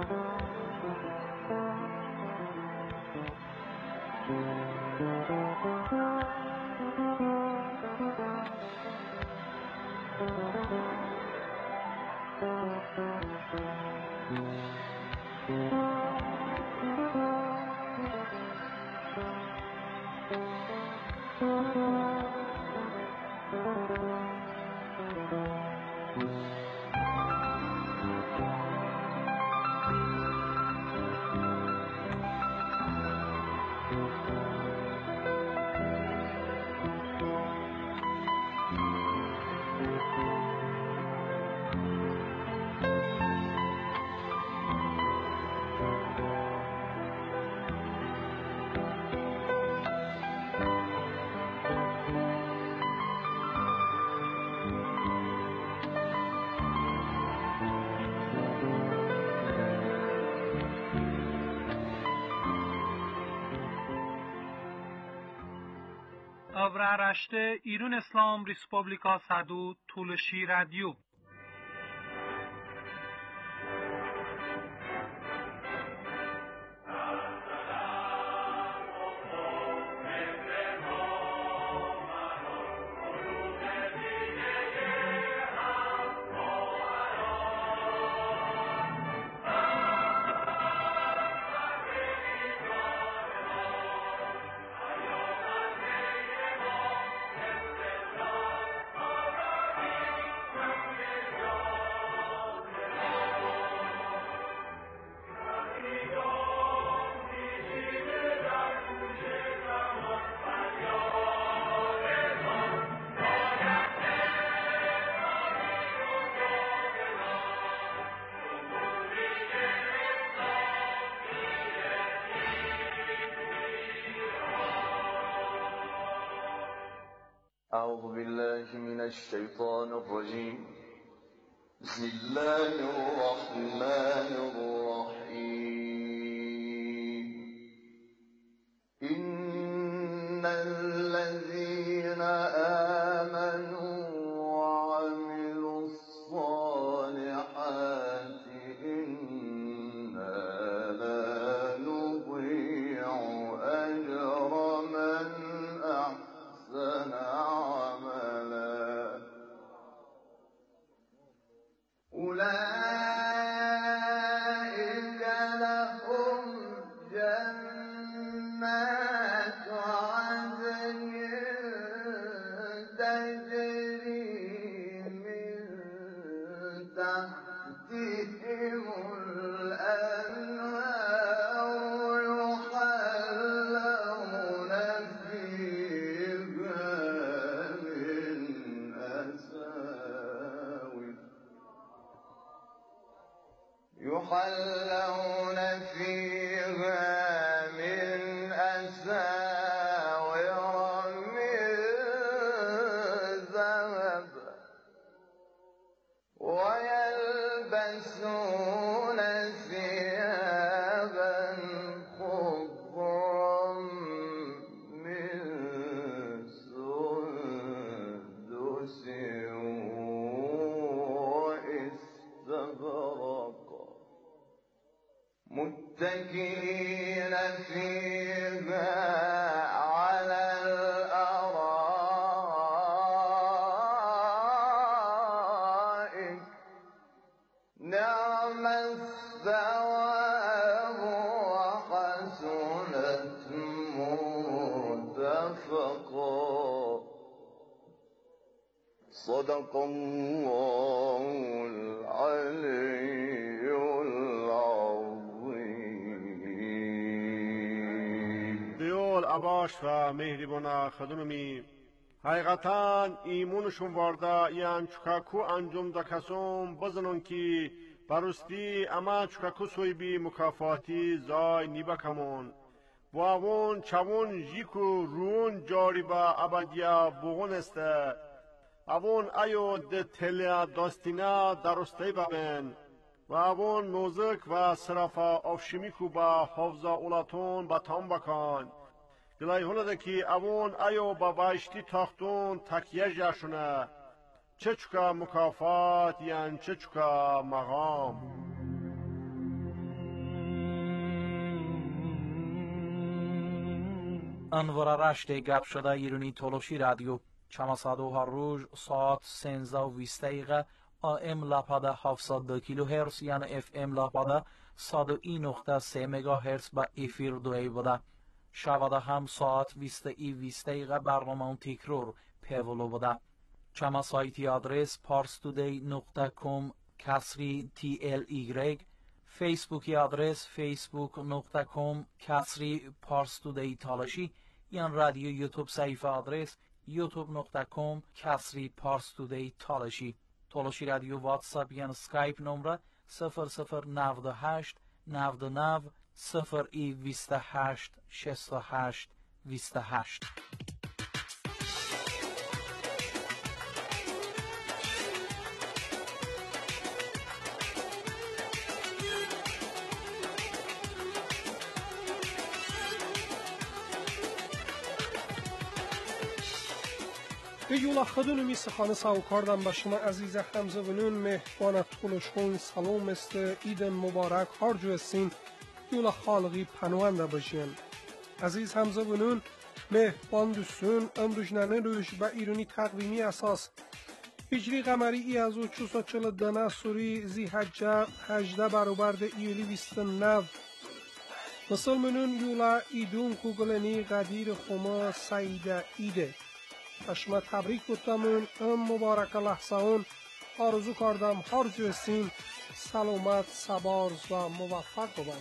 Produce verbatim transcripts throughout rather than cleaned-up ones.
Avraaraşte İran İslam Respublika Sadu Tulshi Radio. أعوذ بالله من الشيطان الرجيم. بسم الله الرحمن الرحيم. إن الذين آمنوا وعملوا الصالحات إنا لا نضيع أجر من أحسن عملا. أولئك لهم جنات عدن تجري من تحتهم الأنهار يحلون فيها من أساور يحلون فيها من أساور من ذهب ويلبسون ثيابا خضرا من سندس واستبرق متكئين فيها على الأرائك نعم الثواب وحسنت مرتفقا. صدق الله العلي العظيم. دیول اباش و مهربانا خدممی حقیقتاً ایمونشون وارده یان چکاکو انجام دا کسوم بزنون که برستی اما چکاکو سوی بی مکافاتی زای نیبا کمون و اون چون جیکو رون جاری با ابدیا بغون استه اون ایو ده تلیا داستینا درسته ببین و اون موزک و صرفا افشمیکو با حفظا اولاتون با تام بکن گلای هنده که اون ایو با بایشتی تاختون تکیه جاشونه چه چکا مکافات یان چه چکا مقام. انور رشت گپ شده ایرانی تولوشی رادیو چماسادو هر روز ساعت سنزده و بیست دقیقه آم لاپاده هفتصد و دو کیلو هرتز یعنی اف ام لاپاده صد و یک نقطه سه مگا هرتز با افیر دوی بوده. شباده هم ساعت بیست ای بیست دقیقه برنامه تکرار پیولو بوده. چما سایتی آدرس پارستودی نقطه کام کسری تی ال ایگرگ، فیسبوکی آدرس فیسبوک نقطه کام کسری پارستودی تالشی، یا رادیو یوتیوب صفحه آدرس یوتیوب نقطه کام کسری پارستودی تالشی. تالشی رادیو واتساپ یا سکایپ نمره صفر صفر نود و هشت نود و نه صفر ای بیست و هشت شصت و هشت بیست و هشت. به یولا خدون می سخانه ساو کردم به شما عزیز همزه ونون مهبان طولشون سلام است عید مبارک هرجو استین یولا خالقی پنوانده باشین. عزیز همزه ونون مهبان دوستون امروجنانه روش به ایرانی تقویمی اساس هجری قمری ای از او چوسا چل دانه سوری زی حجه هجده برابر ایولی بیست نو مسلمانون یولا ایدون کوگلنی قدیر خما سعیده ایده شما تبریک گفتمون ام مبارک لحظه اون آرزو کردم هر جو استین سلامت سبارز و موفق بود.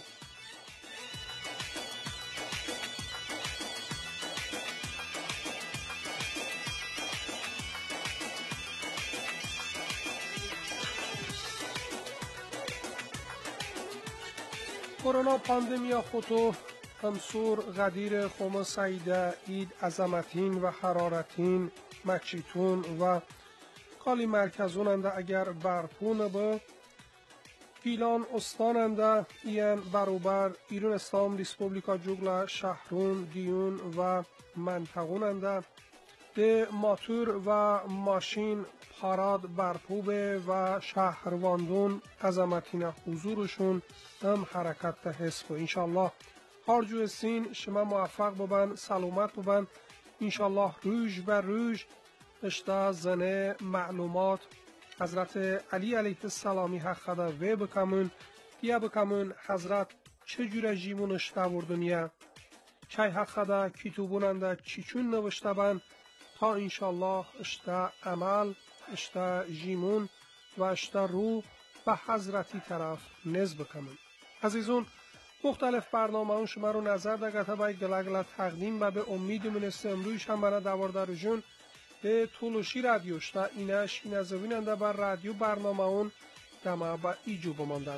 کرونا پاندمیا خودو همسور غدیر خوم سعیده اید عظمتین و حرارتین مکشیتون و کالی مرکزوننده اگر برپون با گیلان استاننده این بروبر ایران اسلام ریسپوبلیکا جوگلا شهرون دیون و منطقوننده ده ماتور و ماشین پاراد برپوبه و شهرواندون عظمتین حضورشون هم حرکت ده حسب و انشالله هر جو استین شما موفق ببن سلامت ببن انشالله روز بر روز اشتا زنه معلومات حضرت علی علیه السلامی حق خدا وی بکمون دیا بکمون حضرت چجور جیمون اشتا بردنیا چی حق خدا کتوبوننده چیچون نوشته بن تا انشالله اشتا عمل اشتا جیمون و اشتا رو به حضرتی طرف نز بکمون. عزیزون مختلف برنامه ها شما رو نظر دگته باید گلگل تقدیم و به امید منست امرویش هم برای دوارده رجون به طولوشی رادیو شتا اینش این از ویننده بر رادیو برنامه اون دمه با ایجو بماندن.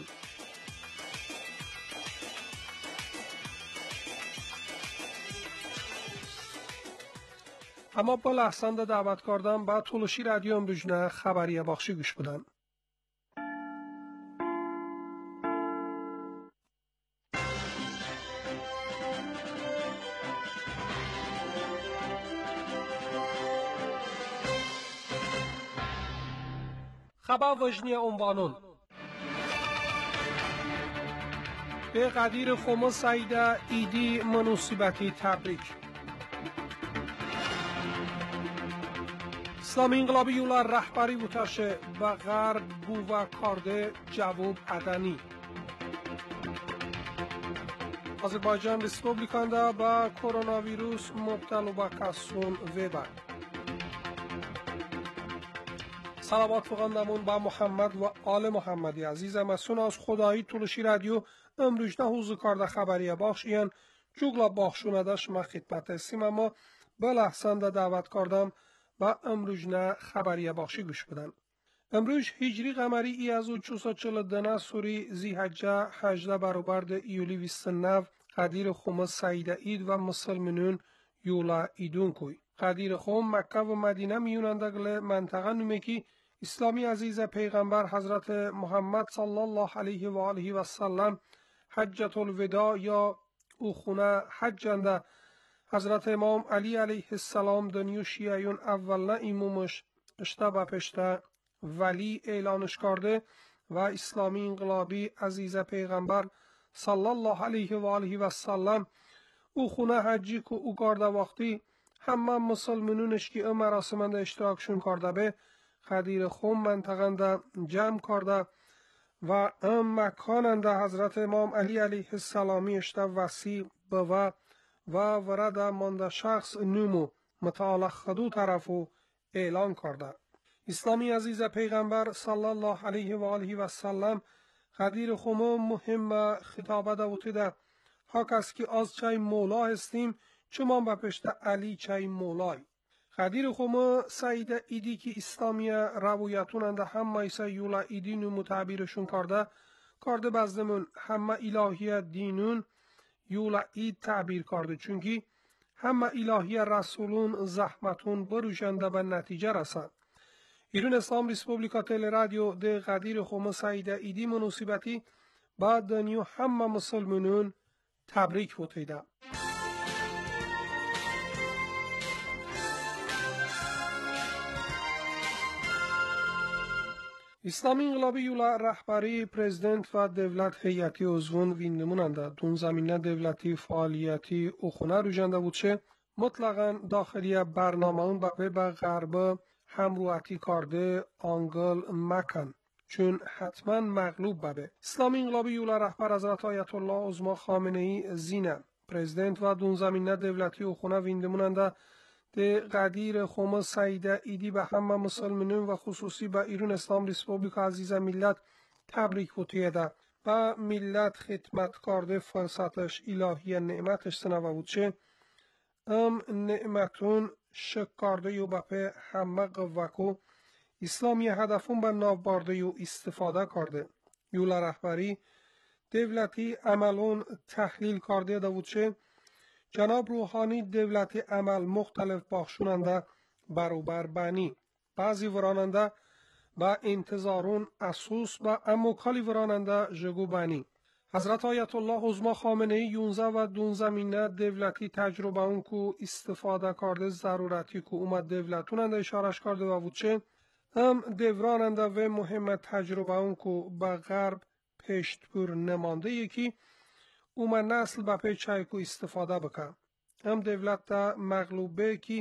اما با لحظان دعوت کردم با طولوشی رادیو امروجنه خبری باخشی گوش بدن. خبر وجنی عنوانون به قدیر خوما سعیده ایدی مناسبتی تبریک. اسلامی انقلابی یولا رهبری بوتاشه و غرب بو و کارده جواب عدنی. آذربایجان ریسپوبلیکاندا با کرونا ویروس مبتلا به کسون ویبر. سلامات فقندمون با محمد و آل محمدی عزیزم از سون از خدایی طولشی رادیو امروز نه حوزو کارده خبریه باخش این جوگلا باخشونده شما خدمت هستیم اما به لحظان دعوت کردم و امروز نه خبریه باخشی گوش بدن. امروز هجری قمری ای از او چوسا چل دنه سوری زی حجه هجده برابر ده ایولی بیست نو قدیر خوم سعیده اید و مسلمانون یولا ایدون کوی. قدیر خوم مکه و مدینه میوننده گله منطقه نومکی اسلامی عزیز پیغمبر حضرت محمد صلی الله علیه و آله و سلم حجت الوداع یا او خونه حجنده حضرت امام علی علیه السلام دنیو شیعیون اول نه ایمومش اشتا با پشته ولی اعلانش کرده و اسلامی انقلابی عزیز پیغمبر صلی الله علیه و آله و سلم او خونه حجی که او کارده وقتی همه مسلمانونش که ام مراسمنده اشتراکشون کرده به خدیر خوم منطقنده جمع کرده و ام مکاننده حضرت امام علی علیه السلامی اشته وسیع بوه و ورد مانده شخص نومو متعالق خدو طرفو اعلان کرده. اسلامی عزیز پیغمبر صلی الله علیه و آله و سلم خدیر خوم مهم خطابه دوتی ده ها کس که از چای مولا هستیم چمان به پشت علی چای مولای. خدیر خوم سعید ایدی که اسلامی روایتوننده همه ایسا یولا ایدی نمو تعبیرشون کرده کرده بزدمون همه الهی دینون یولا اید تعبیر کرده چونکی همه الهی رسولون زحمتون بروشنده به نتیجه رسند. ایران اسلام ریسپوبلیکا تل رادیو ده خدیر خوم سعید ایدی مناسبتی با دنیا همه مسلمانون تبریک بوتیده. اسلامی انقلابی یولا رهبری پرزیدنت و دولت هیئتی عضوون ویندموننده دون زمینه دولتی فعالیتی اخونه روژنده بود شه مطلقا داخلی برنامه اون به به غرب همروحتی کرده آنگل مکن چون حتما مغلوب ببه. اسلامی انقلابی یولا رهبر حضرت آیت الله عظما خامنه ای زینه پرزیدنت و دون زمینه دولتی اخونه ویندموننده ده قدیر خوم سعید ایدی به همه مسلمانون و خصوصی به ایران اسلام ریسپوبلیک عزیز ملت تبریک بوتیده و ملت خدمت کرده فرصتش الهی نعمتش سنوه بود چه ام نعمتون شک کرده یو بپه همه قوکو اسلامی هدفون به ناو برده یو استفاده کرده. یولا رهبری دولتی عملون تحلیل کرده ده بود چه جناب روحانی دولتی عمل مختلف بخشوننده بروبر بانی بعضی وراننده با انتظارون اسوس با امو کالی وراننده جگو بانی. حضرت آیت الله عظما خامنه ای یونزه و دون زمینه دولتی تجربه اون کو استفاده کرده ضرورتی کو اومد دولتوننده اشارش کرده و بود چه هم دوراننده و مهم تجربه اون کو با غرب پشت پر نمانده یکی اومد نسل با پیچای کو استفاده بکن. هم دولت مغلوبه کی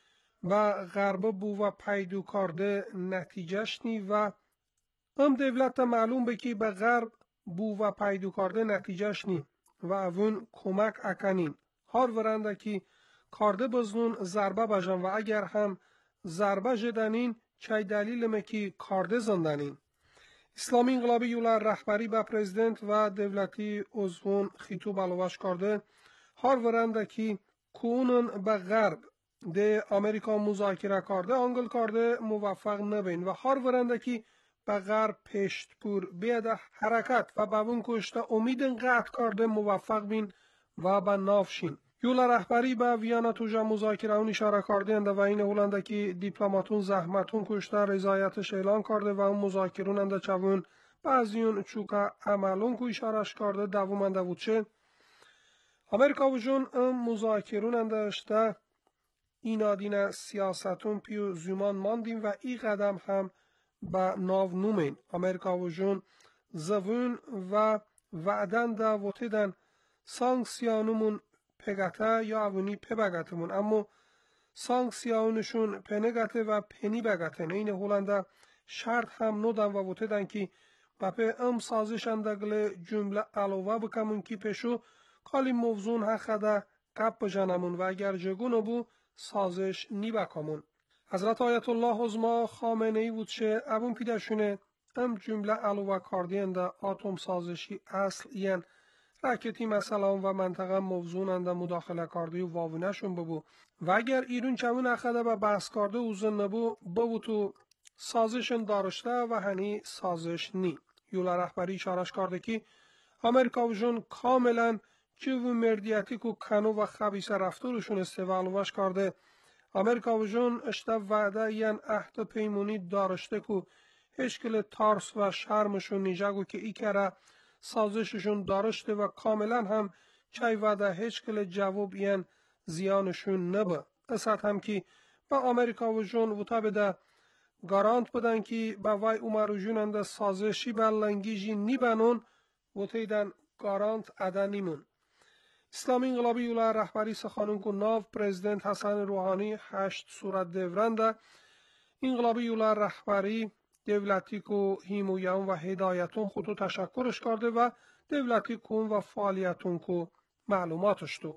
با غرب بو و پیدو کرده نتیجهش نی و هم دولت معلوم بکی به غرب بو و پیدو کرده نتیجهش نی و اون کمک اکنین هر ورنده کی کرده بزنون ضربه بجن و اگر هم ضربه جدنین چای دلیل مکی کرده زندنین. اسلامی انقلابی یولا رهبری به پرزیدنت و دولتی عضوون خطاب علوش کرده هر ورنده کی کونن به غرب ده امریکا مذاکره کرده آنگل کرده موفق نبین و هر ورنده کی به غرب پشت پور بیاده حرکت و به اون کشته امیدن قطع کرده موفق بین و به نافشین. یولا رهبری به ویانا توجه مذاکره اون اشاره کرده انده و این هولنده که دیپلماتون زحمتون کشته رضایتش اعلان کرده و اون مذاکرون انده چون بعضیون چوکا عملون که اشارش کرده دوومنده بود چه امریکا و جون اون مذاکرون انده اشته اینادین سیاستون پیو زمان ماندیم و ای قدم هم با ناو نومین امریکا و جون زوون و وعدن دا وطیدن سانکسیانمون پگته یا اونی پبگتمون اما سانکسیانشون پنگته و پنی بگته این هولنده شرط هم نودن و وطیدن که بپه ام سازشندگل جمله علاوه بکمون که پشو کالی موزون حقده قب بجنمون و اگر جگونو بو سازش نی بکمون. حضرت آیت الله عظما خامنه ای بود چه ابون پیدشونه ام جمله علاوه کاردینده آتوم سازشی اصل این راکتی مثلا و منطقه موزوننده مداخله کرده و واونشون ببو و اگر ایرون چمون اخده با بحث کرده اوزن نبو ببو تو سازشن دارشته و هنی سازش نی. یولا رهبری اشارش کرده که امریکا و جون کاملا چه و مردیتی که کنو و خبیث رفتارشون استوالوش کرده امریکا و جون اشته وعده یعن عهد پیمونی دارشته که هشکل تارس و شرمشون نیجگو که ای کره سازششون دارشته و کاملا هم چای وعده هشکل جواب یعن زیانشون نبه. اسد هم که با امریکا و جون وطا بده گارانت بدن که با وای اومرو جوننده سازشی بلنگیجی نیبنون وطیدن گارانت عده نیمون. İslami İnqilabi Yula rəhbəri Səxanın Qunnav, Prezident Həsən Ruhani həşt surət devrəndə İnqilabi Yula rəhbəri devləti ku himuyan və hidayətun xutu təşəkkürüş kardı və devləti kun və fəaliyyətun ku məlumat uçdu.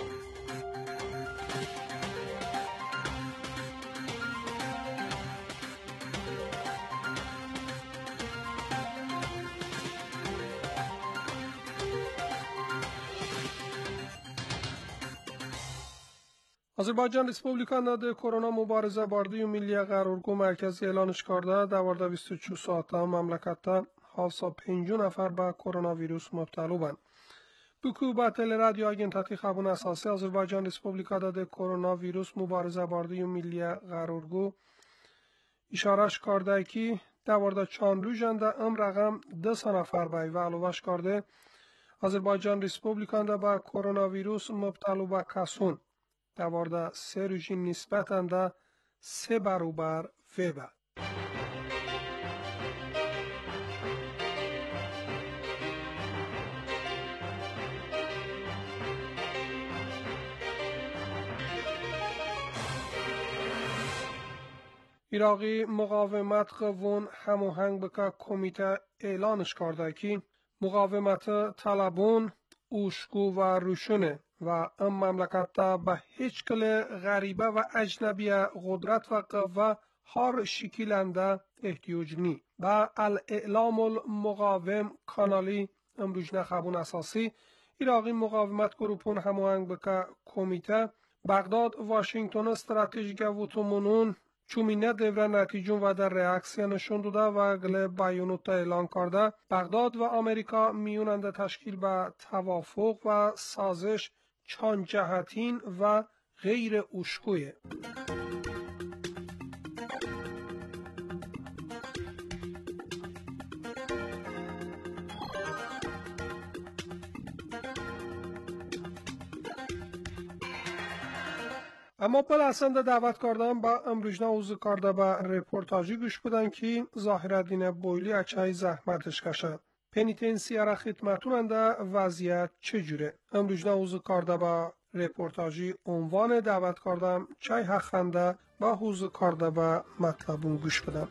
Azərbaycan Respublikasında korona mübarizə barədə Milliyə Qərargah mərkəzi elan çıxardı. Davarda بیست و چهار saatda məmləkətdə هفتصد و پنجاه nəfər bə koronavirus mübtəla olub. Bu Kuba Teleradio Agentliyi xəbərin əsası Azərbaycan Respublikasında koronavirus mübarizə barədə Milliyə Qərargah işarə çıxardı ki, davarda çand rüjəndə ım rəqəm ده nəfər bə və əlavə çıxardı. Azərbaycan Respublikasında bə koronavirus mübtəla bə kəsun davarda سه روزی نسبتاً دا سه برابر وبا. ایراقی مقاومت قوون هماهنگ بکه کمیته اعلانش کرده که مقاومت طلبون اوشکو و روشونه و ام مملکت به هیچ کل غریبه و اجنبی قدرت و قوه هر شکلنده احتیاج نی. با الاعلام المقاوم کانالی امروز نخبون اساسی ایراقی مقاومت گروپون هماهنگ بکه کمیته بغداد واشنگتن استراتژیک وتومونون چومینه devre نتیجون و در reaksiya نشون داده و گل بیانوتا اعلان کرده بغداد و آمریکا میونند تشکیل به توافق و سازش چند جهتین و غیر اشکویه. اما پلاسنده دعوت کردم با امروجنا اوزو کرده با رپورتاجی گوش بودن که ظاهرالدین بویلی اچای زحمتش کشه. پنیتنسیارا خدمتوننده وضعیت چجوره؟ امروجنا اوزو کرده با رپورتاجی عنوان دعوت کردم چای حقنده با اوزو کرده با مطلبون گوش بدم.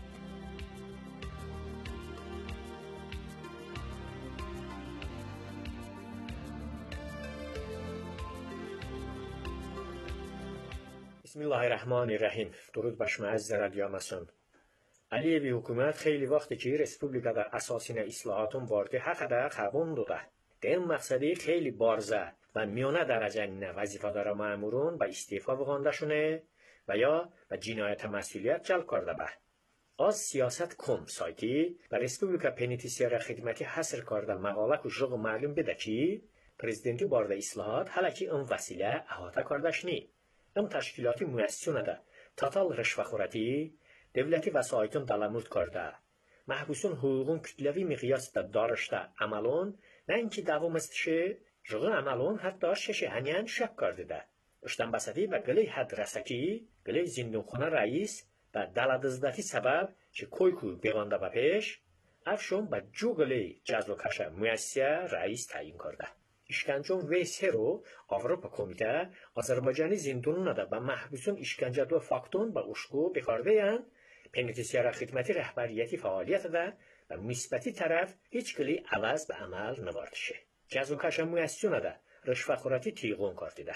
Bismillahirrahmanirrahim. Durud başıma əziz radiyamasın. Aliyevi hükümet xeyli vaxtı ki, Respublikada əsasine islahatın vardı haqqada xəbundu da. Dem məqsədi xeyli barzə və miyona dərəcəninə vəzifədara məmurun və istifa vəqandaşını və ya və cinayətə məsuliyyət cəlb karda bə. Az siyaset kom sayti və Respublika Penitensiyara xidməti həsr karda məqalə kujruq məlum bedə ki, prezidenti barda islahat hələ ki ın vəsilə əhatə kardaşını. ام تشکیلاتی مؤسسونه ده تاتال رشوهخوری دولتی وسایتون دلمورد کرده محبوسون حقوقون کتلوی مقیاس ده دارشته عملون نه اینکه دوام استشه جغن عملون حتی شش هنیان شک کرده ده اشتن بسدی و گلی حد رسکی گلی زندونخانه رئیس و دلدزدتی سبب که کوی کوی بیغانده با پیش افشون با جو گلی جزل و کشه مؤسسه رئیس تعیین کرده işkencon ve sero Avrupa Komite Azerbaycan'ı zindonuna da ve mahbusun işkence do faktun ve uşku bekardayan penitensiyara xidməti rəhbəriyyəti fəaliyyəti də və müsbəti tərəf heç kili əvəz və əməl nıvardışı. Cəzulkaşa müəssisuna da rüşvəxorati tiğun kartıda.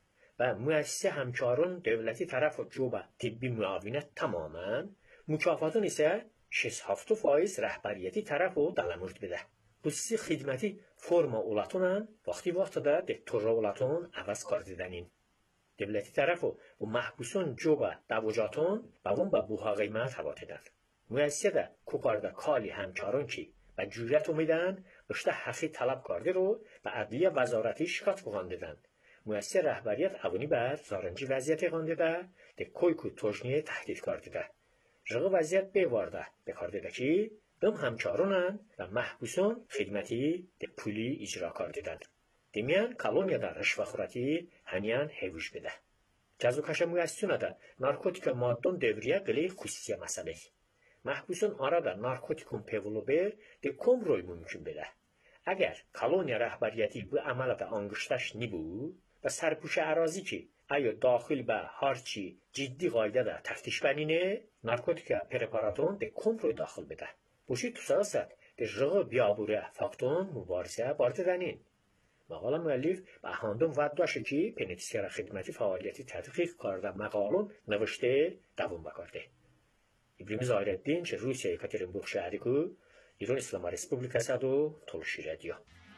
Və müəssisə həmkarın dövləti tərəf o cuba tibbi müavinət tamamen, mükafatın isə شصت و هفت faiz rəhbəriyyəti tərəf o dalamurd bedə. خصوصی خدمتی فرم اولاتونن وقتی وقت دا دکتورا اولاتون عوض کار دیدنین. دولتی طرفو و محبوسون جوبا دوجاتون و اون با بوها قیمت هوا دیدن. مؤسسه دا کوکاردا کالی همکارون کی و جوریت امیدن رشته حقی طلب کرده رو و عدلیه وزارتی شکات بغان دیدن. مؤسسه رهبریت اونی بر زارنجی وضعیت غانده دا ده کوی کو توجنیه تهدید کرده ده. رغ وضعیت بیوارده بکار دیده کی دم همکارونن و محبوسون خدمتی ده پولی اجرا کار دیدن. دیمیان کالونیا در رشوهخوری هنیان هیوش بده. جزوکش مؤسسونه ده نارکوتیک مادون devriye قلی خصوصی مسئله. محبوسون آرا da narkotikum pevulu ber de kom roy mümkün bede. اگر koloniya rəhbəriyyəti bu əmələ də anqışdaş nibu və sərpuşa ərazi ki, ayo daxil və harçi ciddi qaydada təftiş bənini, narkotika preparatın de kontrol daxil bədə. Bu şey tusasat de jığı biyabure faktun mübarizə bardı dənin. Maqala müəllif və əhandın vaddaşı ki, penitisyara xidməti fəaliyyəti tədqiq qarda məqalun növüşdə davun bakardı. İbrimiz Ayreddin ki, Rusiya Yekaterinburg şəhəri ku, İran İslam Respublikası adı Toluşi Radio.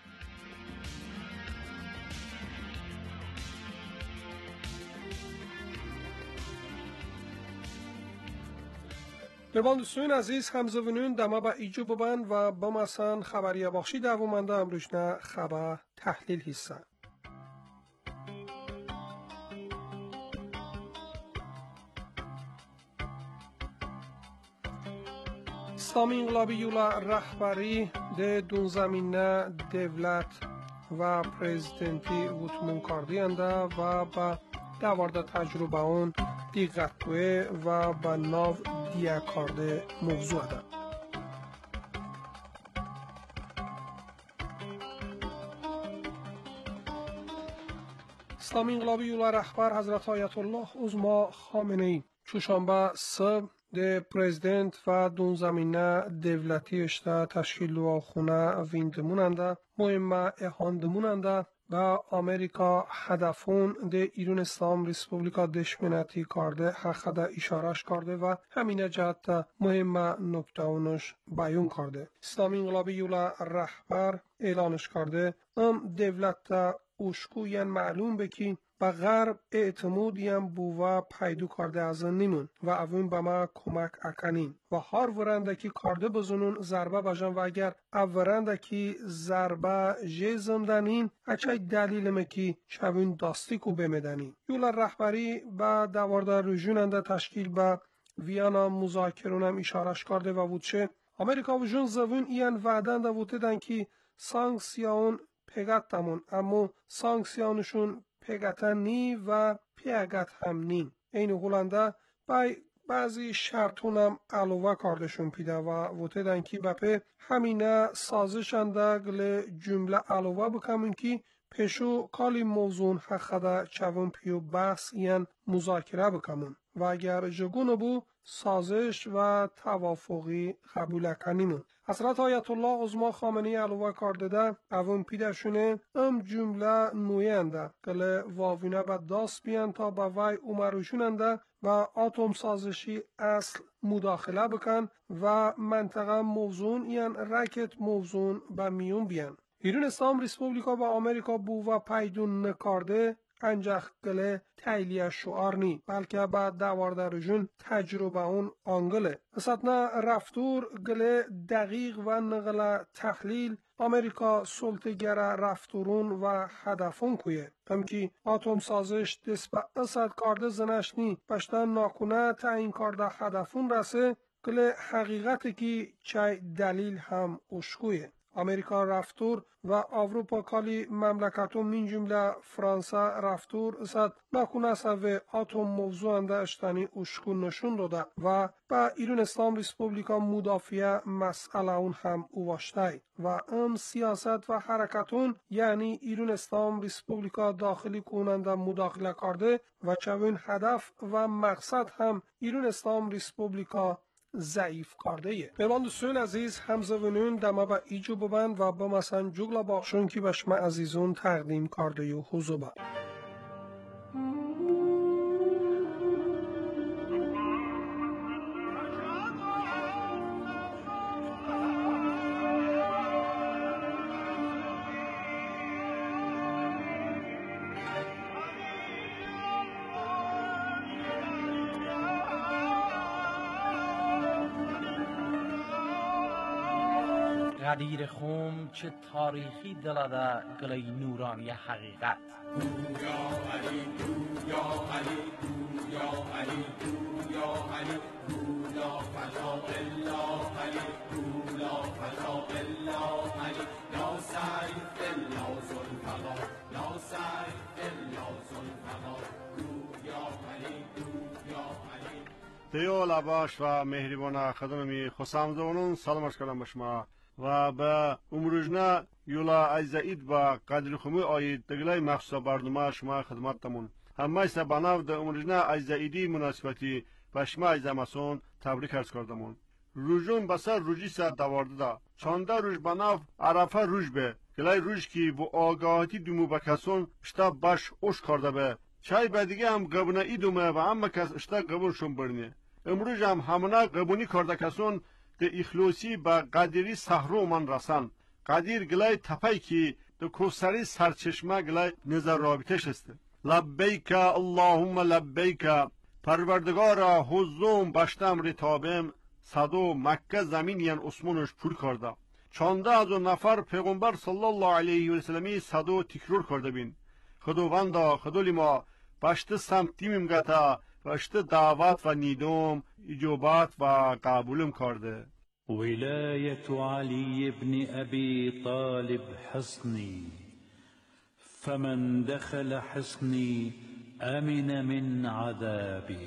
ببان دوستان عزیز همزونون دما با ایجو ببن و با مثلا خبری بخشی دوامنده امروشنا خبر تحلیل هستن. اسلامی انقلابی یولا رهبری ده دون زمینه دولت و پرزیدنتی وطمون کاردینده و با دوارده تجربه اون دیقت کوه و با ناو دیا کارده موضوع ده. اسلامی انقلابی یولا رهبر حضرت آیت الله عظما خامنه ای چوشنبه صبح ده پرزیدنت و دون زمینه دولتی اشتا تشکیل و خونه ویندموننده مهمه احاندموننده و آمریکا هدفون ده ایران اسلام ریسپوبلیکا دشمنتی کرده حق ده اشارش کرده و همینه جهت مهم نکته اونش بیان کرده. اسلامی انقلابی یولا رهبر اعلانش کرده ام دولت اوشکوین معلوم بکی و غرب اعتمودیم بووا پیدو کرده از نیمون و اوین با ما کمک اکنین و هر ورندکی کرده بزنون ضربه بجن و اگر اورندکی ضربه جزم دنین اچای دلیل مکی شوین داستی کو بمدنین. یولا رهبری با دوارده رجوننده تشکیل با ویانا مذاکرونم اشارش کرده و وچه امریکا و جون زوین این وعدن دا وطدن که سانکسیون پیگت تمون اما سانکسیونشون پیگتن نی و پیگت هم نی. این هولنده بای بعضی شرطونم علاوه کردشون پیده و وطدن که بپه همینه سازشنده گل جمله علاوه بکمون که پیشو کالی موضوع حقده چون پیو بحث این مذاکره بکمون و اگر جگونو بو سازش و توافقی قبول کنیمون. حضرت آیت الله عظما خامنه علاوه کرده ده اون پیدشونه ام جمله نوینده گل واوینه با داست بیان تا با وی اومروشوننده و آتوم سازشی اصل مداخله بکن و منطقه موضوع این رکت موضوع با میون بیان. ایران اسلام ریسپوبلیکا با آمریکا بو و پیدون نکارده انجخ گله تایلیه شعار نی بلکه با دوارده رجون تجربه اون آنگله. اساتنا رفتور گله دقیق و نقل تحلیل امریکا سلطگر رفتورون و هدفون کویه. هم که آتوم سازش دست به اسد کارده زنش نی بشتن ناکونه تعیین کارده هدفون رسه گله حقیقت که چای دلیل هم اشکویه. امریکا رفتور و اروپا کالی مملکتون من جمله فرانسه رفتور است نکنه سوی آتوم موضوع انده اشتنی اشکون نشون داده و با ایران اسلام ریسپوبلیکا مدافعه مسئله اون هم اواشته و ام سیاست و حرکتون یعنی ایران اسلام ریسپوبلیکا داخلی کننده مداخله کرده و چون هدف و مقصد هم ایران اسلام ریسپوبلیکا ضعیف کرده ایه. میلان دوستان عزیز همزونون دما با ایجو ببند و با مثلا جگلا باخشون که به شما عزیزون تقدیم کرده یو حضوبه. غدیر خوم چه تاریخی دلده گلی نورانی حقیقت یا علی یا علی یا علی یا علی لا فضا الا علی لا فضا الا علی لا سیف الا ذوالفقار لا سیف الا ذوالفقار یا علی یا علی دیو لباش و مهربان خدممی خوشامدونون سلامش کردم به شما و به امروزنا یولا ایزاید با قدر خمی آید دگلای مخصوص برنامه شما خدمت تمون همه سباناو ده امروزنا ایزایدی مناسبتی و شما ایزامسون تبریک ارز کردمون روزون بسر روزی سر دوارده دا چانده روز بناو عرفه روز به گلای روز کی و آگاهی دومو بکسون اشتا باش اوش کرده به چای بعدیگه هم قبونه ای دومه و همه کس اشتا قبول شون برنه امروز هم همونا قبونی کرده کسون ده اخلوسی با قدری سهرو من رسن قدیر گلای تپای کی ده کوسری سرچشمه گلای نظر رابطش است لبیک اللهم لبیک پروردگارا حضوم باشتم ریتابم صدو مکه زمین یان عثمانش پول کرده چانده از اون نفر پیغمبر صلی الله علیه و سلمی صدو تکرار کرده بین خداوندا خدولی ما باشته سمتیمیم گتا باشته دعوت و نیدوم اجابت و قبولم کرده ولاية علي بن أبي طالب حصني فمن دخل حصني أمن من عذابي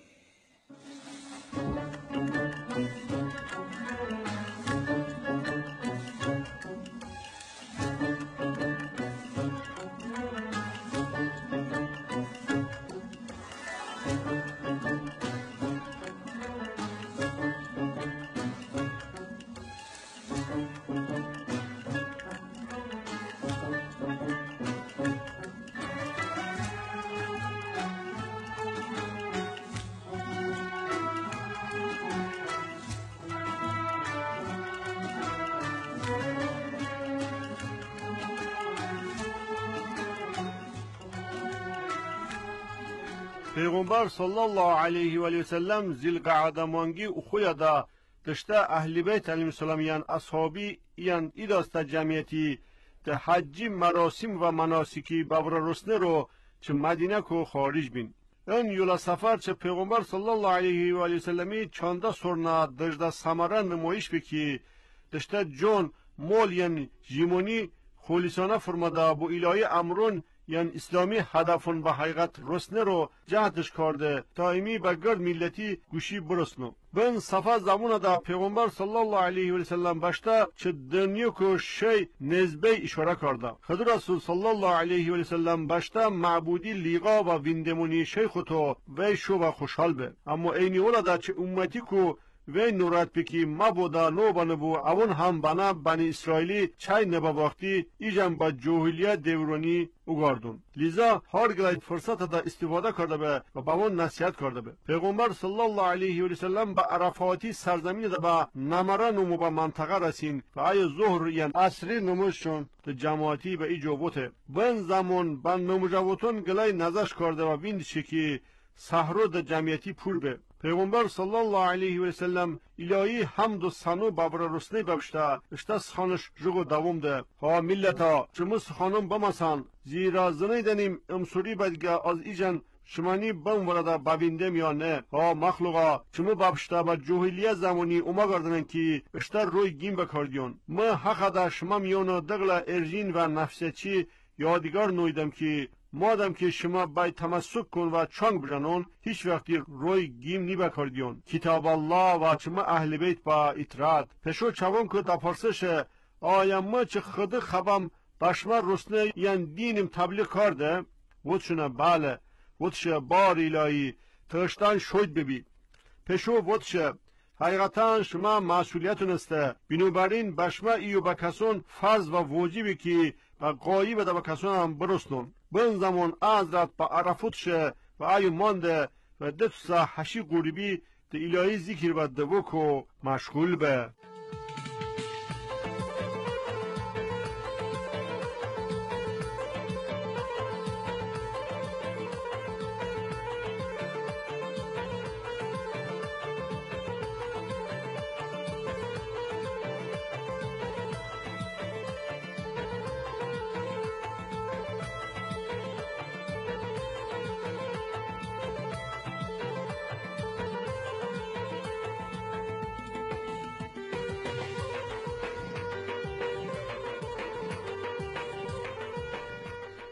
پیغمبر صلی الله علیه و آله و سلم ذیل قعده مانگی اخویا دا دشته اهل بیت علیهم السلام یان اصحابی یان ایداست جمعیتی ده حجی مراسم و مناسکی بابر رسنه رو چه مدینه کو خارج بین این یولا سفر چه پیغمبر صلی الله علیه و آله و سلمی چانده سرنا دجده سمره نمایش بکی دشته جون مول یان جیمونی خلیسانه فرماده بو الهی امرون یعنی اسلامی هدفون به حقیقت رسنه رو جهتش کرده تا ایمی به گرد ملتی گوشی برسنو بین صفحه زمونه دا پیغمبر صلی الله علیه و سلم باشته چه دنیا کو شی نزبه اشاره کرده خود رسول صلی الله علیه و سلم باشته معبودی لیغا و ویندمونی شیخ تو وی شو و خوشحال به اما اینی اولا دا چه امتی کو وی نورت بکی مبودا نو بنبو اون هم بنا بنی اسرائیلی چای نبا وقتی ایجم با جوهلیت دیورونی اگاردون لیزا هر گلایت فرصت دا استفاده کرده به و با اون نصیحت کرده به پیغمبر صلی الله علیه و سلم با عرفاتی سرزمین دا با نمره نمو با منطقه رسین و ای ظهر یعنی عصری نموششون دا جماعتی به ای جوبوته بین زمان با نموجوتون گلای نزش کرده و بیند شکی سهرو دا جمعیتی پور به پیغمبر صلی الله علیه و سلم الهی حمد و ثنا بابر رسنی ببشته اشتاس خانش جگو دوام ده ها ملتا چمس خانم بمسان زیرا زنی دنیم امسوری بدگه از ایجن شمانی بم ورده ببیندم یا نه ها مخلوقا چمو ببشته با جوهلیه زمانی اوما گردنن که اشتر روی گیم بکردیون ما حق دا شما میونو دغلا ارجین و نفسچی یادگار نویدم که مادم که شما باید تمسک کن و چنگ بجنون هیچ وقتی روی گیم نی بکردیون کتاب الله و چما اهل بیت با اطراد پشو چوان که دا پرسش آیا ما چه خود خبم بشمر رسنه یعنی دینم تبلیغ کرده وچونه بله وچه بار الهی تشتن شوید ببید پشو وچه حقیقتا شما مسئولیتون استه بنابراین بشما ایو بکسون فرض و واجبی که و قایب دا بکسون هم برسنون بین زمان حضرت با عرفت شه و ایو مانده و دتسا حشی قریبی ده الهی ذکر و دوکو مشغول به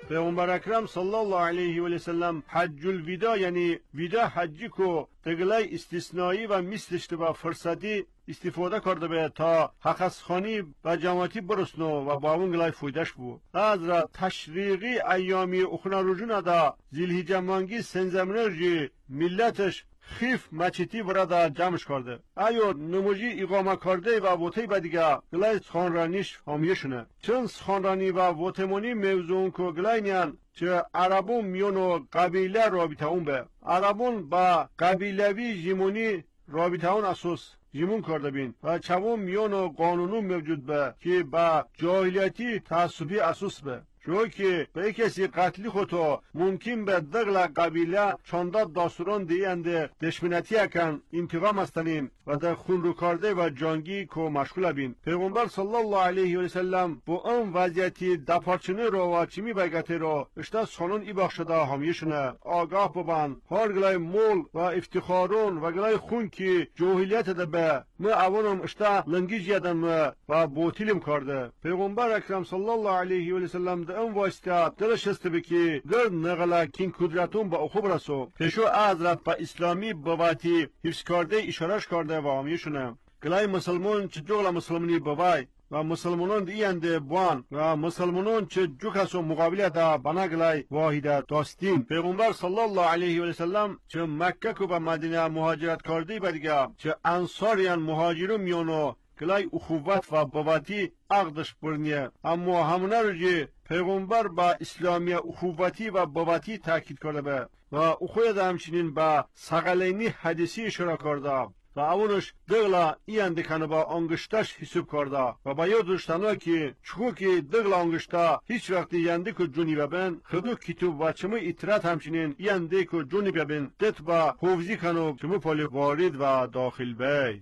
پیغمبر اکرم صلی الله علیه و سلم حج الوداع یعنی ویدا حجی کو تگلای استثنایی و مثلش با فرصتی استفاده کرده به تا حقصخانی و جماعتی برسنو و با اون گلای فویدش بود. از را تشریقی ایامی اخنا رجون دا زیلهیجه مانگی سنزمنرجی ملتش خیف مچیتی برادا جمعش کرده. ایو نموجی اقامه کرده و وطی بدیگه گلای سخانرانیش همیشونه. چون سخانرانی و وطمونی موضوعون که گلای نیان چه عربون میونو قبیله رابطه اون به. عربون با قبیلوی جیمونی رابطه اون اساس جیمون کرده بین و چوون میونو قانونون موجود به که با جاهلیتی تعصبی اساس به. چون که به کسی قتلی خودتو ممکن به دغل قبیله چنداد داستوران دیانده دشمنتی اکن انتقام استنین و در خون رو کرده و جانگی که مشغول بین. پیغمبر صلی الله علیه و سلم با اون وضعیتی دپارچنه رو و چیمی بگته رو اشتا سخنون ای بخشده همیشونه آگاه ببن هر گلای مول و افتخارون و گلای خون که جوهلیت ده به ما اونم اشتا لنگی جیدن و بوتیلم کرده. پیغمبر اکرم صلی الله علیه و سلم ده اون واسطه دلش است بکی گر نغلا کین قدرتون با خوب رسو پیشو از رفت با اسلامی باباتی حفظ کرده اشارش کرده و همیشونه گلای مسلمون چه جغل مسلمانی بابای و مسلمانان دیانده بوان و مسلمانان چه جوکسو مقابله دا بناگلای واحده داستین. پیغمبر صلی الله علیه و سلم چه مکه کو به مدینه مهاجرت کرده بدیگه چه انصاریان مهاجرون میونو گلای اخوت و باباتی عقدش برنیه اما همونه رو جه پیغمبر با اسلامی اخوتی و باباتی تاکید کرده به و اخویت همچنین با سقلینی حدیثی اشاره کرده و اونش دغلا ایند کنه با انگشتش حساب کرده و با یاد داشتنه که چون که دغلا انگشتا هیچ وقت ینده که جونی ببین خودو کتاب و چمو اطرات همچنین ینده که جونی ببین دت با حفظی کنه چمو پالی وارد و داخل بی.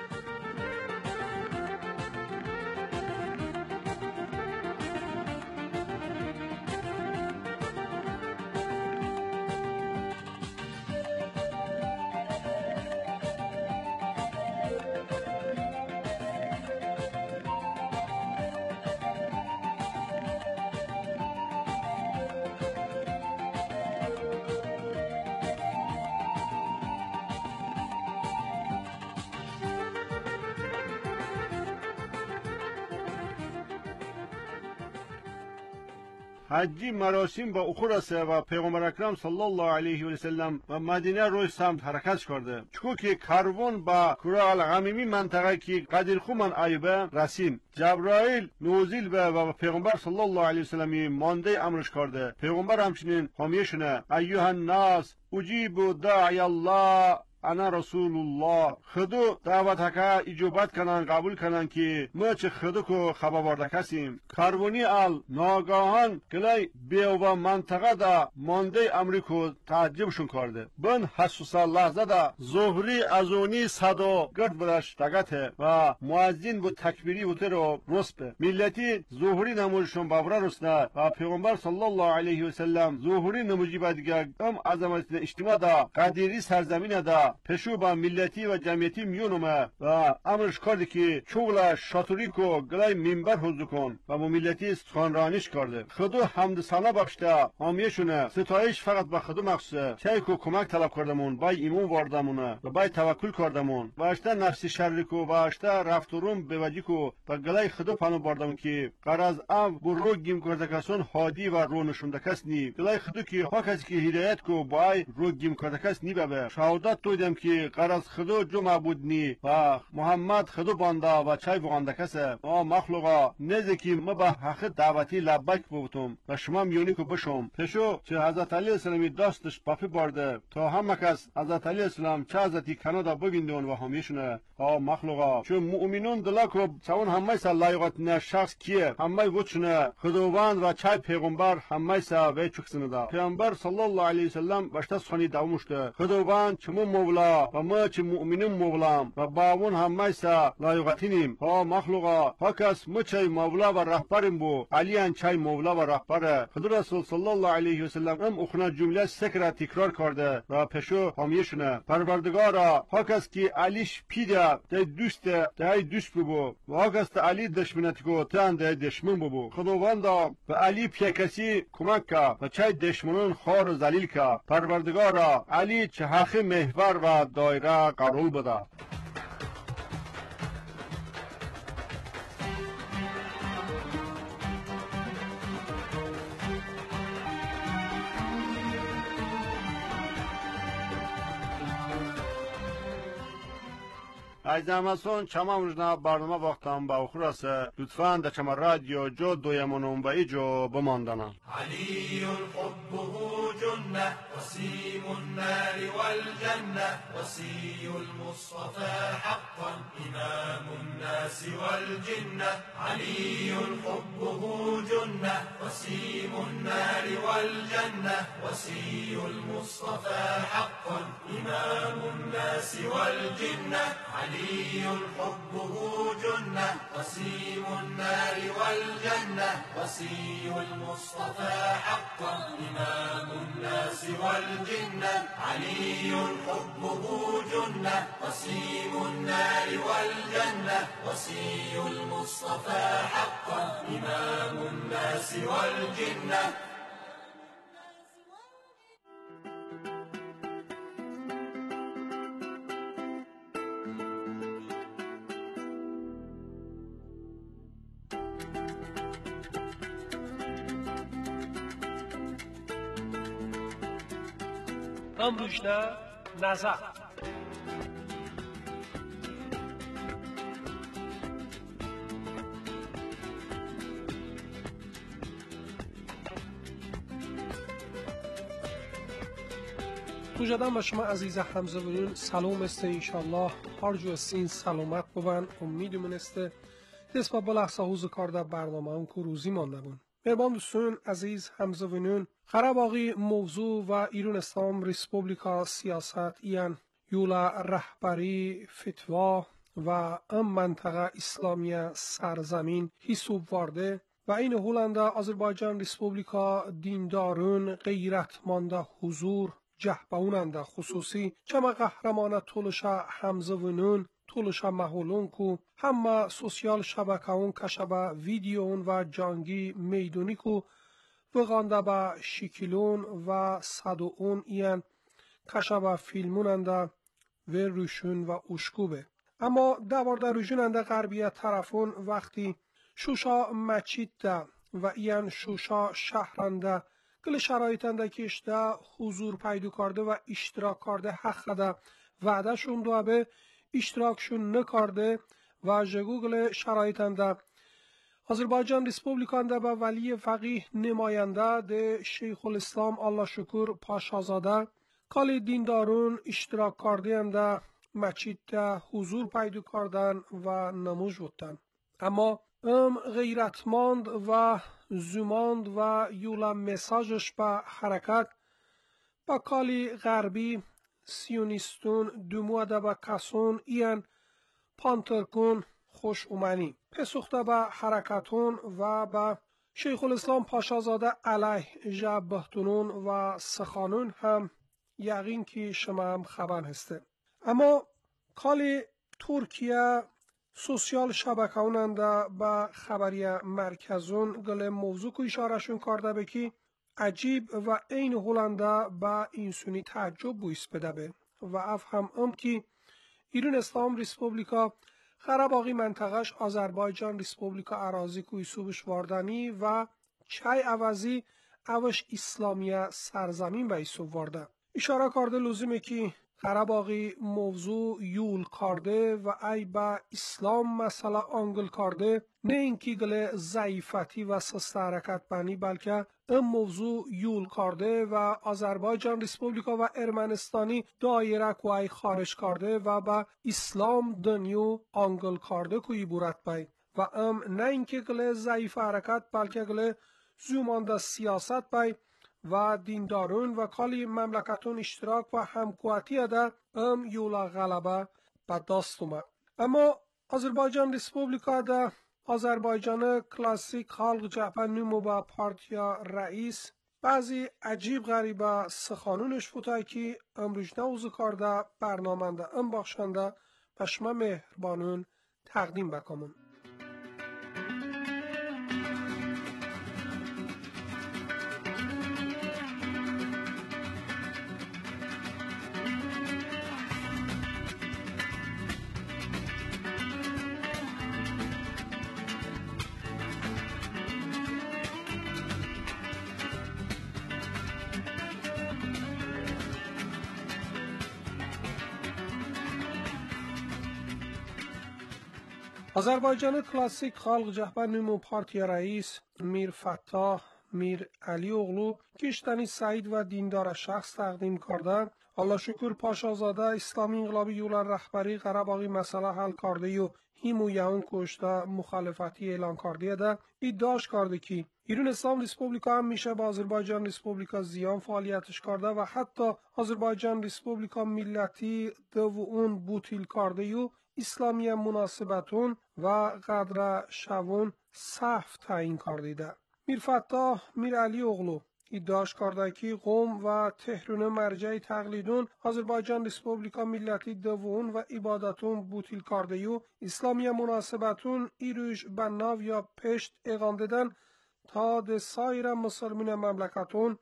حجی مراسم با اخورسه و پیغمبر اکرم صلی الله علیه و سلم و مدینه روی سمت حرکت کرده. چون که کاروان با کره الغمیمی منطقه که قدر خومن ایوبه رسین جبرائیل نوزیل به و پیغمبر صلی الله علیه و سلم مانده امرش کرده. پیغمبر همچنین همیشونه ایها الناس اجیبوا داعی الله انا رسول الله خودو دعوت هکا اجابت کنن قبول کنن که ما چه خودو که خبر برده کسیم. کاروانی ال ناگاهان گلای بیو منطقه دا مانده امریکو تعجبشون کرده. بن حسوسا لحظه دا ظهری ازونی صدا گرد برش دگته و معزین با تکبیری بوده رو رسبه ملتی ظهری نموزشون بابره رسنه و پیغمبر صلی الله علیه و سلم ظهری نموزی بدگه ام عظمت اجتماع دا قدیری سرزمین دا پشو با ملتی و جمعیتی میونومه و امرش کرده که چوغلا شاتوریکو گلای منبر حضور کن و با ملتی سخنرانیش کرده. خودو حمد ثنا بخشته همیشونه ستایش فقط به خودو مخصوصه چه کو کمک طلب کردمون بای ایمون واردمونه و بای توکل کردمون و اشته نفسی شرریکو و اشته رفتورون بوجیکو و گلای خودو پانو بردم که قرض ام برو گیم کرده کسون هادی و رو نشونده کس نی گلای خودو که ها کسی که هدایت کو بای رو گیم کرده کس نی ببه شهادت تویدم که قرض خودو جو معبود نی و محمد خودو بانده و چای بغانده کسه و مخلوقا نزدیکی ما به حق دعوتی لبک بودم و شما میونی که بشم پشو چه حضرت علی السلامی داستش پاپی بارده تا همه کس حضرت علی السلام چه حضرتی کانادا ببیندون و همیشونه ها مخلوقا چون مؤمنون دلاکو چون همه سا لایقات نه شخص کیه همه وچنه خداوند و چای پیغمبر همه سا و چکسنه دا پیغمبر صلی الله علیه و سلم باشته سخنی داومشته خداوند چمو مولا و ما چه مؤمنین مولام و باون هم میسا لایقتینیم ها مخلوقا ها کس ما چه مولا و رهبریم بو علیان چه مولا و رهبره خدا رسول صلی الله علیه و سلم ام اخنا جمله سکر تکرار کرده و پشو همیشونه پروردگارا ها کس که علیش پیده ده دوست ده دوست بو و ها کس علی دشمنت کو تن ده دشمن بو خداوندا و علی پی کسی کمک کا و چه دشمنان خار و ذلیل کا پروردگارا علی چه حق محور و دایره قرول بده. از امسون چما مجنا برنامه وقتم با اخراس لطفاً در چما رادیو جو دویمونم و ایجو بماندنم علي حبه جنة وسيم النار والجنة وصي المصطفى حقا إمام الناس والجنة علي حبه جنة وسيم النار والجنة وصي المصطفى حقا إمام الناس والجنة علي حبه جنة وسيم النار والجنة وصي المصطفى حقا إمام الناس والجنة علي حبه جنة وسيم النار والجنة وصي المصطفى حقا إمام الناس والجنة ام روشنا نظر مجدد به شما عزیز همزبانان سلام است انشالله هر جو سین سلامت بودن امیدمون است دست با بلحظه حوز کار در برنامه هم که روزی مانده بون مهربان دوستان عزیز همزبانان قره‌باغی موضوع و ایران اسلام ریسپوبلیکا سیاست ایان یولا رهبری فتوا و ام منطقه اسلامی سرزمین حساب وارده و این هولندا آذربایجان ریسپوبلیکا دیندارون غیرتمند حضور جهبوننده خصوصی چما قهرمان تولشا همزبانون تولشا محولون کو همه سوسیال شبکهون کشبه ویدیون و جانگی میدونی کو وغانده با شکلون و صدوون ایان کشبه فیلموننده و روشون و اشکوبه اما دوارده روشوننده غربیه طرفون وقتی شوشا مچید ده و ایان شوشا شهرنده گل شرایطنده که اشته حضور پیدا کرده و اشتراک کرده حق ده وعده شون دو به اشتراکشون نکرده و جگوگل شرایطنده آذربایجان ریسپوبلیکانده به ولی فقیه نماینده ده شیخ الاسلام الله شکر پاشازاده کالی دیندارون اشتراک کرده انده مچید ده حضور پیدا کردن و نموز بودن اما ام غیرتمند و زماند و یولا مساجش به حرکت با کالی غربی سیونیستون دموده به کسون ایان پانترکون خوش اومنی پسخته به حرکتون و به شیخ الاسلام پاشازاده علیه جبهتونون و سخانون هم یقین که شما هم خبر هسته اما کالی ترکیه سوسیال شبکه‌وننده با خبری مرکزون گل موضوع که اشارهشون کرده به که عجیب و این هولنده با اینسونی تعجب بویس بده به و اف هم ام که ایران اسلام ریسپوبلیکا قره‌باغی منطقهش آذربایجان ریسپوبلیکا اراضی کوی سوبش واردنی و چای عوضی اوش اسلامی سرزمین به ایسو وارده اشاره کرده لزومه که قره‌باغی موضوع یول کرده و ای با اسلام مسئله آنگل کرده نه اینکه گله ضعیفتی و سست حرکت بانی بلکه این موضوع یول کرده و آذربایجان ریسپوبلیکا و ارمنستانی دایره کوی خارج کرده و با اسلام دنیو آنگل کرده کوی بورت بای و ام نه اینکه گله ضعیف حرکت بلکه گله زومانده سیاست بای و دیندارون و کالی مملکتون اشتراک و همکواتی ده ام یولا غلبه به دست اومد. اما آذربایجان ریسپوبلیکا ده آذربایجان کلاسیک خالق جبهه نمو با پارتیا رئیس بعضی عجیب غریبه سخانونش بوده که امروز نوزو کرده برنامه ام بخشنده بشمه مهربانون تقدیم بکنم. آذربایجان کلاسیک خالق جبهه نمو پارتی رئیس میر فتاح میر علی اغلو کشتنی سعید و دیندار شخص تقدیم کرده. الله شکر پاشازاده اسلامی انقلابی یولان رهبری قره‌باغی مسئله حل کرده و هیمو یون کشته مخالفتی اعلان کرده ده ادعاش کرده که ایران اسلام ریسپوبلیکا هم میشه با آذربایجان ریسپوبلیکا زیان فعالیتش کرده و حتی آذربایجان ریسپوبلیکا ملتی دو اون بوتیل کرده و اسلامی مناسبتون و قدر شوون صف تعیین کرده. میر فتاح میر علی اغلو ادعاش کرده که قم و تهران مرجع تقلیدون آذربایجان ریسپوبلیکا ملتی دوون و عبادتون بوتیل کرده و اسلامی مناسبتون ایروش به ناو یا پشت اقام دادن تا ده سایر مسلمین مملکتون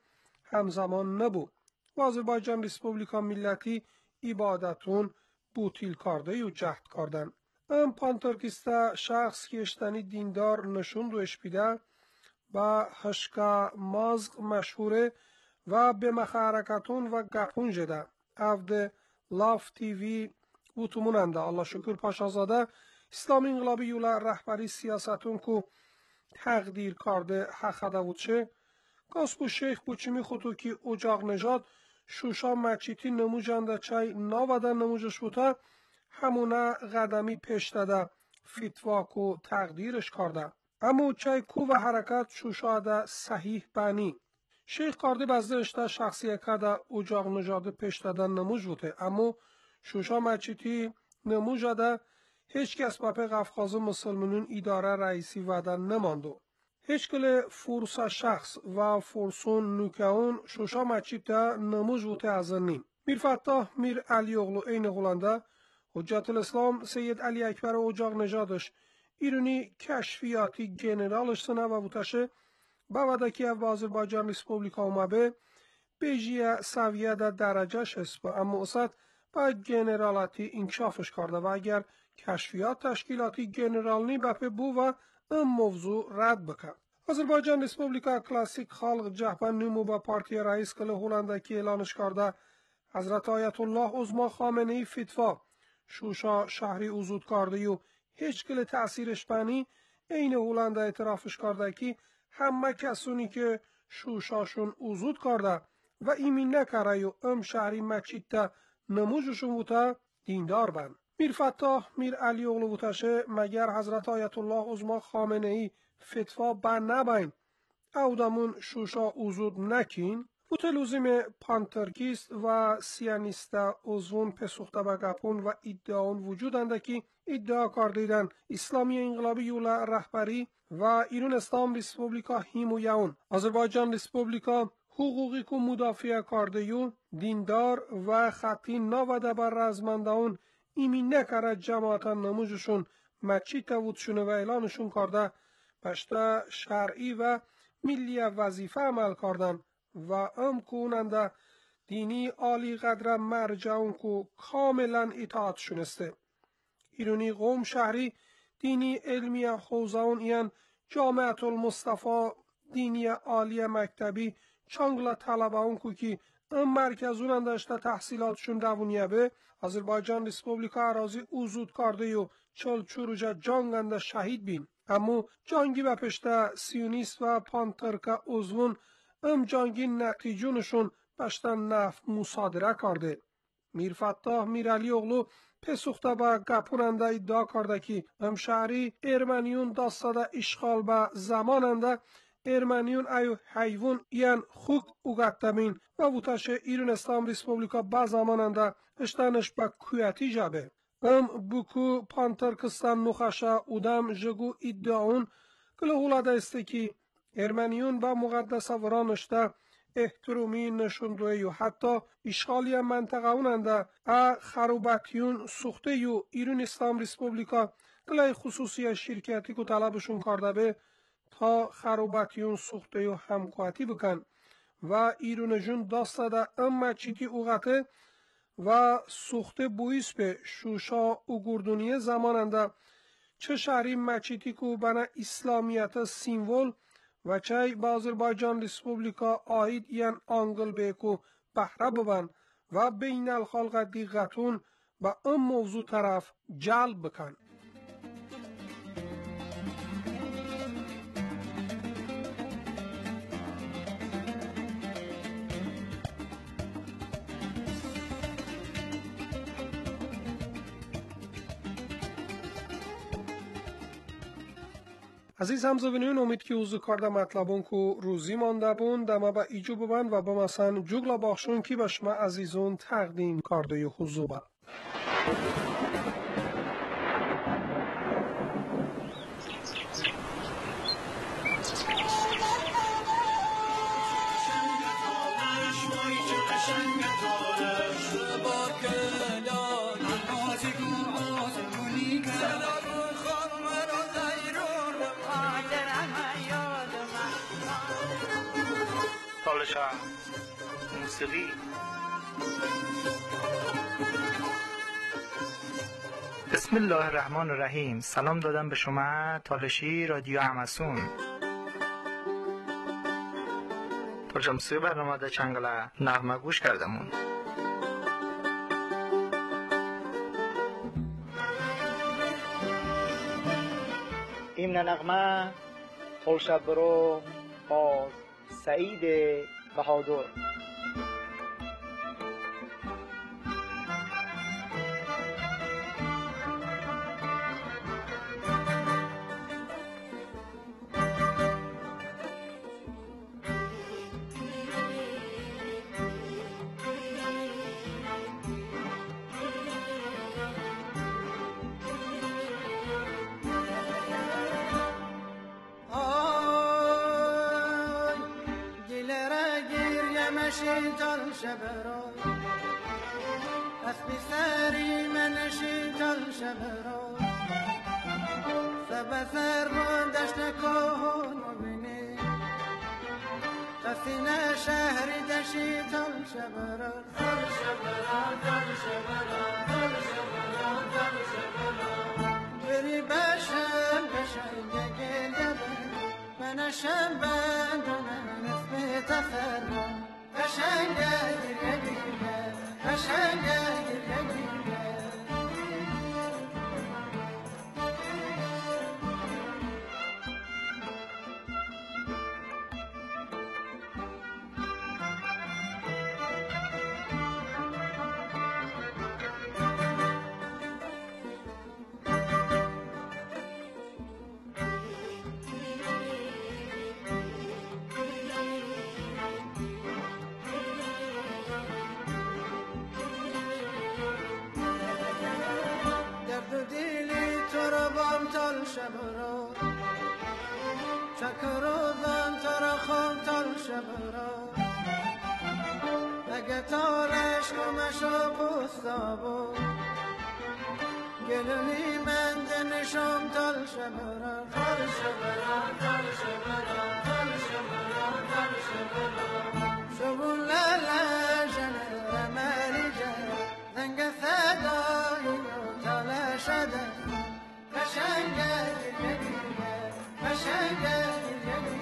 همزمان نبود و آذربایجان ریسپوبلیکا ملتی عبادتون بوتیل کرده و جهد کردن. ام پانترکیسته شخص که اشتنی دیندار نشون دوش بیده و هشکا مازق مشهوره و به مخارکتون و گپون جده افده لاف تیوی بوتوموننده. الله شکر پاشازاده اسلامی انقلابی یولا رهبری سیاستون که تقدیر کرده حقده بودشه کاسبو شیخ بوچیمی خودو که اجاق نژاد شوشا مچیتی نموجنده چای ناودن نموجش بوده همونه قدمی پیش داده فتواکو تقدیرش کرده. اما چای کو و حرکت شوشاده صحیح بانی شیخ کرده بزدشته شخصی کده اجاق نژاد پیش دادن نموج بوده. اما شوشا مچیتی نموجده هیچ کس باپه قفقاز مسلمانون اداره رئیسی ودن نماندو. هیچ کل فرصا شخص و فرسون نوکاون شوشا مچیتا نموز بوده از نیم. میر فتاح میر علی اغلو این غلنده حجت الاسلام سید علی اکبر اجاق نژادش ایرانی کشفیاتی گنرالش سنه و بوتشه باوده که با آذربایجان ریسپوبلیکا اومده بیجیه سویه در درجهش هست اما اصد با گنرالاتی انکشافش کرده و اگر کشفیات تشکیلاتی گنرالنی بپه بو و این موضوع رد بکن. آذربایجان ریسپوبلیکا کلاسیک خالق جبهه نمو با پارتی رئیس کل هلندکی اعلانش کرده حضرت آیت الله عظما خامنه ای فتوا شوشا شهری وجود کرده و هیچ کل تأثیرش بنی این هلنده اعترافش کرده که همه کسونی که شوشاشون وجود کرده و ایمین نکره و ام شهری مچیده نموجشون بوده دیندار بند. میر فتاح میر علی اغلو بوتشه مگر حضرت آیت الله عظما خامنه ای فتوا بر نبین اودامون شوشا وجود نکین بوتلوزیم پانترکیست و سیانیستا عضوون پسوخته به گپون و ادعاون وجودنده که ادعا کردیدن اسلامی انقلابی یولا رهبری و ایران اسلام ریسپوبلیکا هیمو یون آذربایجان ریسپوبلیکا حقوقی که مدافع کرده یو دیندار و خطی ناوده بر رزمندهون ایمین نکره جماعتا نموجشون مچی تاودشونه و اعلانشون کرده پشتا شرعی و ملی وظیفه عمل کردن و ام کوننده دینی عالی قدر مرجعون که کاملا اطاعت شونسته. ایرانی قوم شهری دینی علمی حوزهون این جامعت المصطفى دینی عالی مکتبی چانگلا طلبه اون که ام مرکزون داشته تحصیلاتشون دوونیه به آذربایجان ریسپوبلیکا اراضی وجود کرده و چل چروجه جانگنده شهید بین اما جانگی به پشته سیونیست و پانترکا عضوون ام جانگی نتیجونشون پشته نفت مصادره کرده. میر فتاح میر علی اغلو پسوخته به گپوننده ادعا کرده که ام شهری ارمنیون داستاده اشغال به زماننده Ermeniyon ayı hayvun yan xuk ugattamin ve vutaşı İran İslam Respublika bazamanında iştanış bak kuyati jabe. Am buku Pantarkistan nuxaşa udam jegu iddiaun kılığulada ist ki Ermeniyon ba muqaddasaviranışda احترامی نشونده یو حتی اشغالی منطقه اوننده ا خروباتیون سوخته یو ایران اسلام ریسپوبلیکا کلای خصوصی شرکتی که طلبشون کرده به تا خروباتیون سوخته یو همکواتی بکن و ایران جون داسته ده اما چیتی اوغته و سوخته بویس به شوشا و گردونی زماننده چه شهری مچیتی که بنا اسلامیت سیمول و چای با آذربایجان ریسپوبلیکا آید یان آنگل بیکو بحره ببن و بین الخلق دیگتون با ام موضوع طرف جلب بکن. عزیز همزبینین امید که اوزو کارده مطلبون که روزی مانده بون دما با ایجو ببند و با مثلا جوگلا باخشون که بشما عزیزون تقدیم کارده یو حضو با تالشا موسیقی بسم الله الرحمن الرحیم. سلام دادم به شما تالشی رادیو همسون. تالشا موسیقی برنامه ده چنگله نغمه گوش کردمون. این نغمه تالشا برو باز سعید بهادر. شیطان شبرا اسبی سری من شیطان شبرا سب سر رو دشت کهون مبینی تسینه شهری ده شیطان شبرا دل شبرا دل شبرا دل شبرا دل شبرا بری بشم بشم گگل من شم بندونم اسم تفرم قشنگه گریه قشنگه گریه شبرا چکروزم ترخم تل شبرا اگه تارش کمشا پوستابو گلونی من دنشم تل شبرا تل شبرا تل شبرا تل شبرا تل شبرا شبون لالا جنر مالی جنر زنگ صدایی تل شده قشنگه گریه قشنگه گریه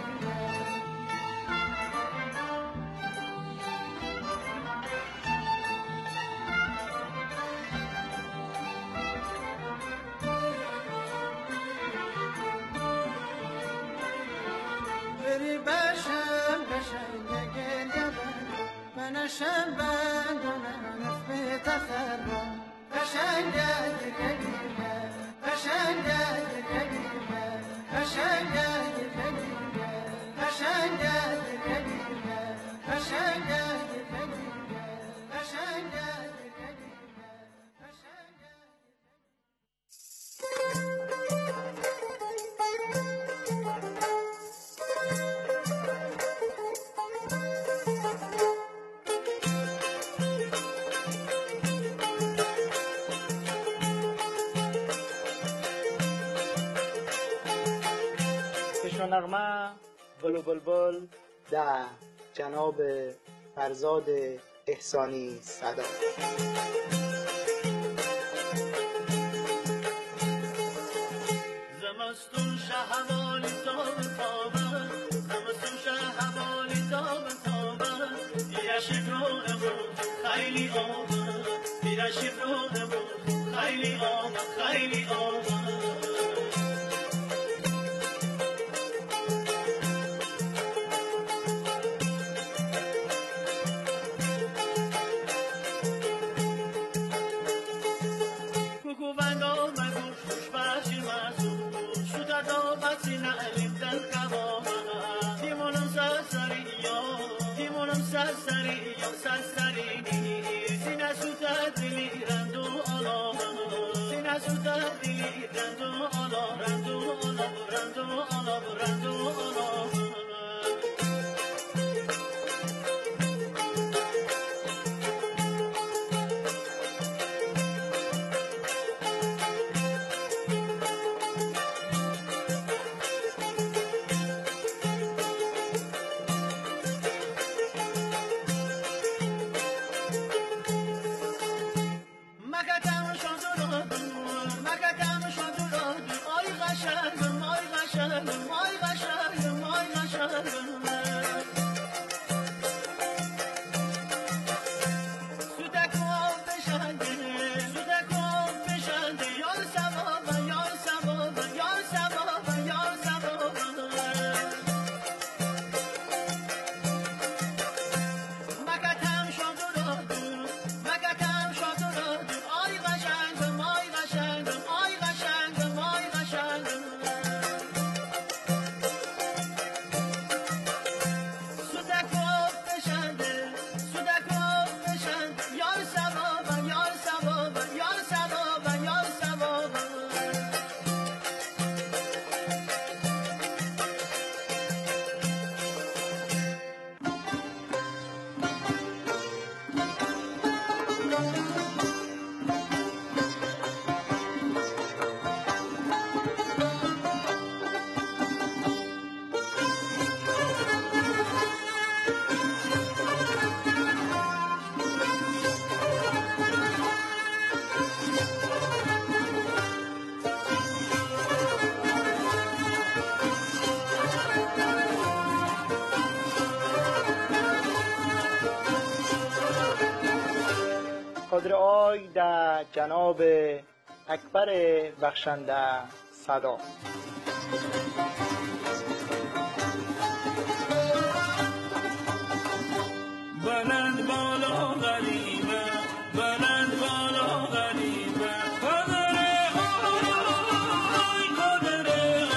بری بشم قشنگه گریه منشم بندونم اسم تفرم قشنگه گریه قشنگه گریه قشنگه گریه نغمه بلو بلبل در جناب فرزاد احسانی صدا. زمستون شهوالی تاب تابه زمستون شهوالی تاب تابه دیرشی روغه بود خیلی آمد دیرشی روغه بود خیلی آمد خیلی آمد قدر آی در جناب اکبر بخشنده صدا. بلند بالا غریبه بلند بالا غریبه قدر آی قدر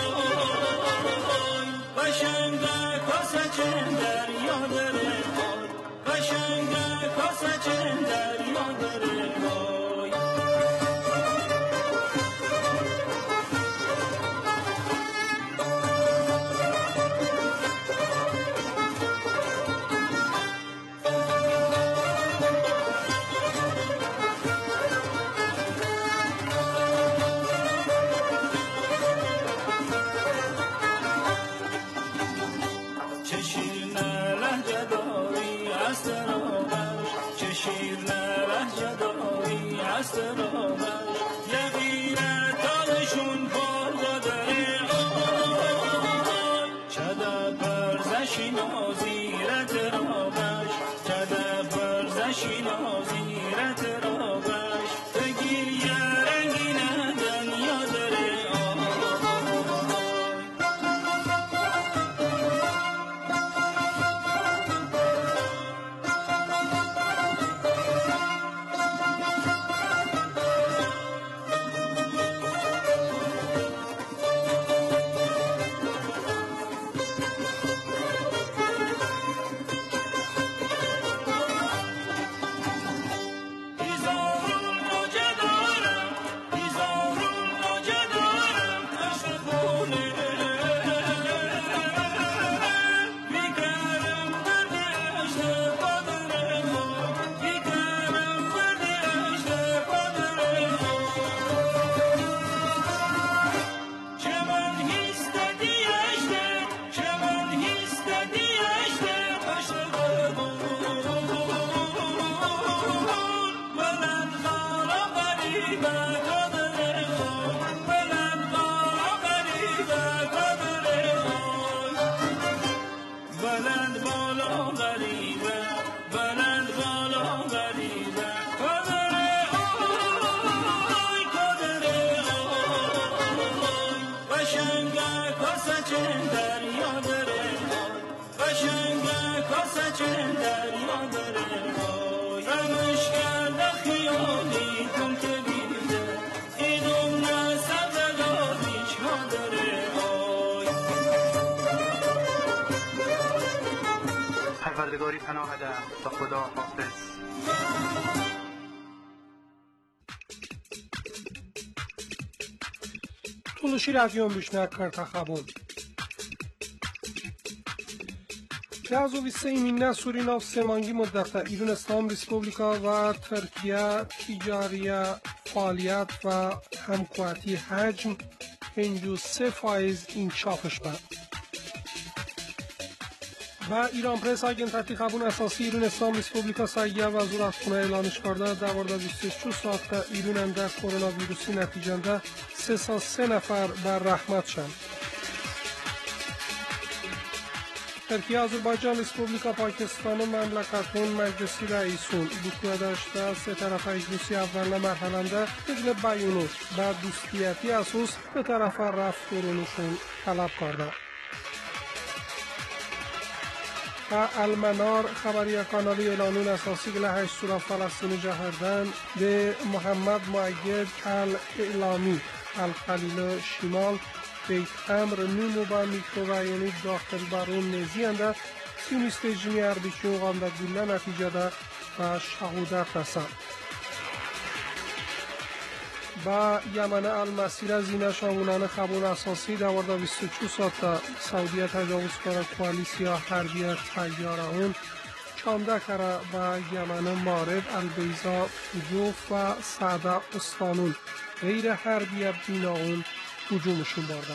آی قشنگه کاسه چند دریا داره آی قشنگه کاسه چند دریا داره آی بلند بالا غریبه بلند بالا غریبه کدره آی کدره آی قشنگه کاسه چه دریا داره قشنگه کاسه چه دریا داره غمش کرده خیالی کن که بیده ایدون نسب دادیش ها داره پروردگاری پناه ده تا خدا حافظ. Tuluşi radyomushna karta khabun. Yazo visseyminna Surinov semangi muddata İran İslam Respublika و ترکیه تجاری فعالیت و همکاری حجم پنجاه و سه فایز انکشافش بود. و ایران پرس آگنتاتی خبون اساسی ایران اسلام ریسپوبلیکا سایه و زورتخونه اعلانش کرده در مورد بیست و شش ساعت ایران انده کرونا ویروسی نتیجنده سیصد و سه نفر بر رحمت شد. ترکیه آذربایجان ریسپوبلیکا پاکستان مملکتون مجلسی رئیسون بکوه داشته سه طرف اجلسی اول مرحلنده بدل بیانوش بر دوستیتی اساس به طرف رفت کرونشون طلب کرده. و المنار خبری کانالی اعلانون اساسی که هشت سوره فلسطین جهردن به محمد معید الاعلامی الخلیل شمال بیت امر نومو با میکروبیونی داخل برون نزیانده سیونیست رژیمی اربیکی اوغانده گله نتیجه ده و شهودت رسند. با یمن المسیر زینه شاونان خبون اساسی در مورد بیست و چهار ساعت سعودیه تجاوز کنه کوالیسیا حربی تیاره اون چانده کره با یمن مارب البیزا فجوف و سعده استانون غیر حربی بینا اون هجومشون برده.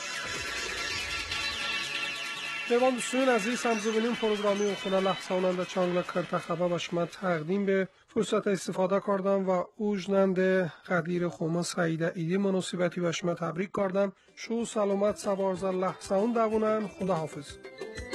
دیوان دوستان عزیز همزبینین پروگرامی و خونه لحظه اوننده چانگل کرده خبه باش من تقدیم به فرصت استفاده کردم و اوجننده قدیر خوما سعیده ایدی مناسبتی باش من تبریک کردم. شو سلامت سوارزن لحظه اون دوونن. خدا حافظ.